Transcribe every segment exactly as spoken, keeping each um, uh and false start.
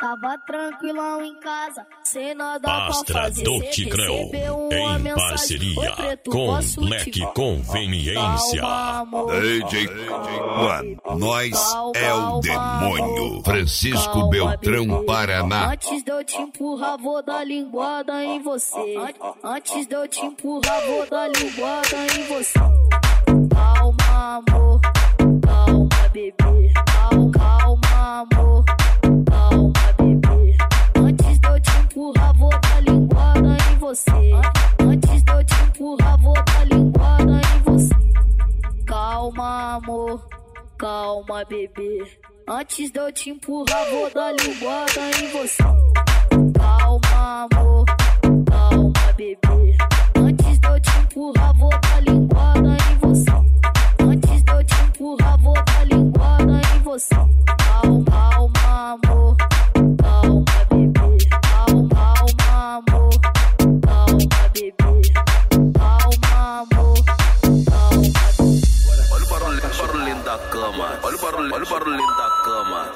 Tava tranquilão em casa, sem nada pra Astra fazer. do Tigrão, em parceria com Black Conveniência. D J One, nós é o demônio. Francisco Beltrão, Paraná. Antes de eu te empurrar, vou dar linguada em você. Antes de eu te empurrar, vou dar linguada em você. Calma, amor, calma, bebê. Calma, calma, amor, calma, bebê. Antes de eu te empurrar, vou dar linguada em você. Antes de eu te empurrar, vou dar linguada em você. Calma, amor, calma, bebê. Antes de eu te empurrar, vou dar linguada em você. Calma, amor, calma, bebê. Antes de eu te empurrar, vou dar linguada em você. Antes de eu te empurrar, vou dar linguada em você. Calma, calma, amor, calma, bebê. Calma, calma, amor, calma, bebê. Calma, amor, calma. Olha o barulho, barulhinho da cama. Olha o barulho, olha o barulhinho da cama.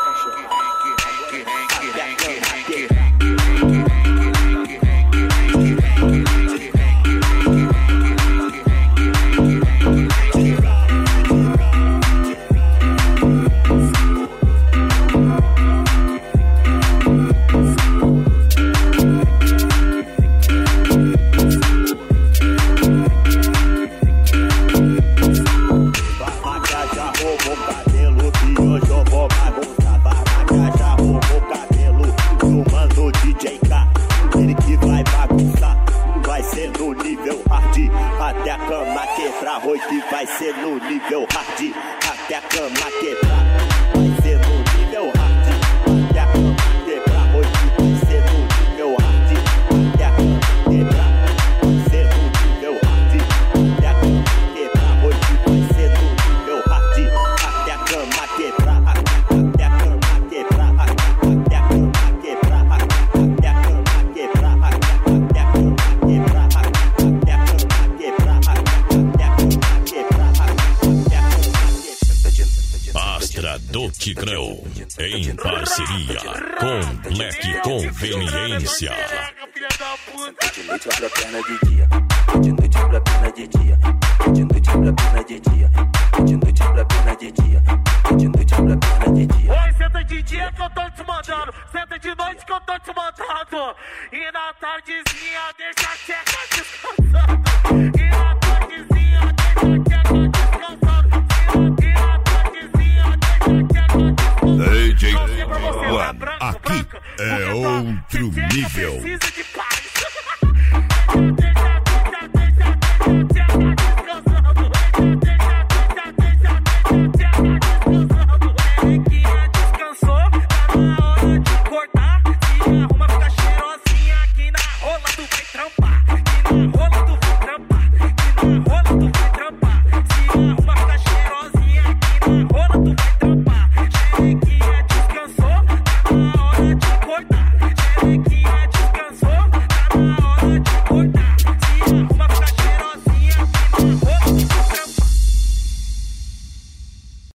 Até a cama quebrar, hoje vai ser no nível hard. Até a cama quebrar, vai ser no nível hard. Até a cama quebrar, hoje vai ser no nível hard. Até a cama quebrar, vai ser no nível hard. Até a cama quebrar, hoje vai ser no nível hard. Até a cama quebrar, até a cama quebrar, até a cama quebrar, até a cama quebrar, até a cama quebrar. Astra do Tigrão, em parceria com Black Conveniência. De noite abre a perna de dia, de noite abre a perna de dia, de noite abre a perna de dia, de noite abre a perna de dia, de noite abre a perna de dia. Oi, senta de dia que eu tô te mandando, senta de noite que eu tô te mandando. E na tardezinha deixa a tcheca descansando. E na tardezinha deixa a tcheca descansando. E na tardezinha deixa a tcheca descansando. D J One, aqui é outro nível. Precisa de paz.